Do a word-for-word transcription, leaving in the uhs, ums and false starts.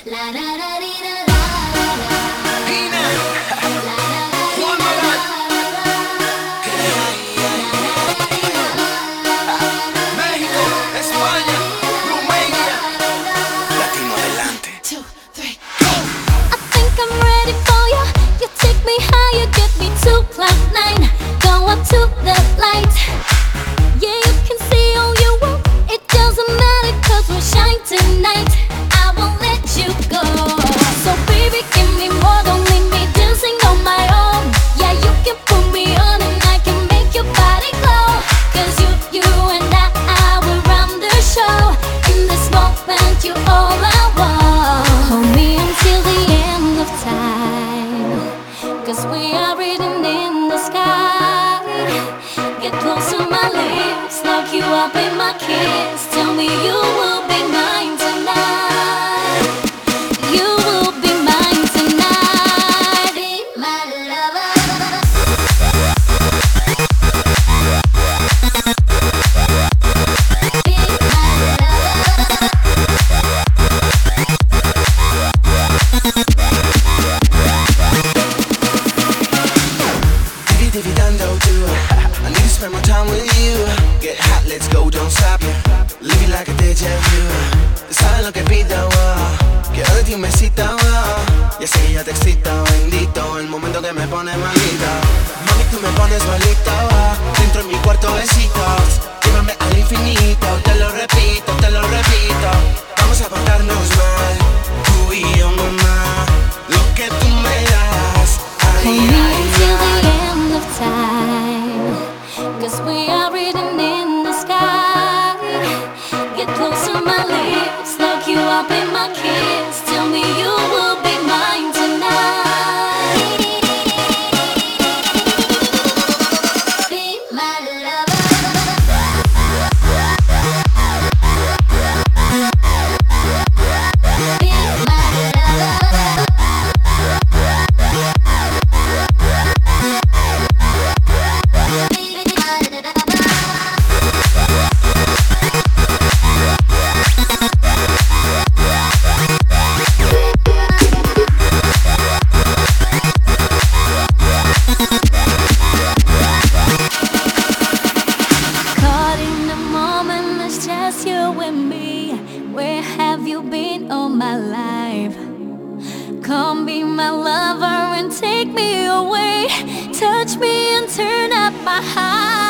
La da da dee da da da da. Pina, La da da dee Juan da Magán, México, España, Rumania, Latino adelante. two, three. I think I'm ready for you. You take me higher, get me to cloud nine. Go up to the light. Yeah, you can see all you want. It doesn't matter, cause we shine tonight. I won't let you go. So baby, give me more, don't leave me dancing on my own. Yeah, you can put me on and I can make your body glow. Cause you, you and I, I will run the show. In this moment, you all I want. Hold me until the end of time. Cause we are written in the sky. Get close to my lips, lock you up in my kiss. Tell me you will be mine tonight. You will be mine tonight. Be my lover. Be my lover. Divvy divvy dando do. I need to spend more time with you. Get hot, let's go, don't stop. Living like a deja vu. Tú sabes lo que pido, oh. Quiero de ti un besito, oh. Ya sé que ya te excito, bendito. El momento que me pone malito. Mami, tú me pones malito, oh. Dentro en mi cuarto besitos. Llévame al infinito. Te lo repito, te lo repito. Vamos a portarnos mal. Tú y yo, mamá. Lo que tú me das. Hold Ay, me ay, until ay. the end of time. Cause we are written in the sky. Get close to my lips, lock you up in my kiss. Tell me you will be mine tonight. Be my lover. Be my lover. Be my lover. Caught in the moment, it's just you and me. Where have you been all my life? Come be my lover and take me away. Touch me and turn up my high.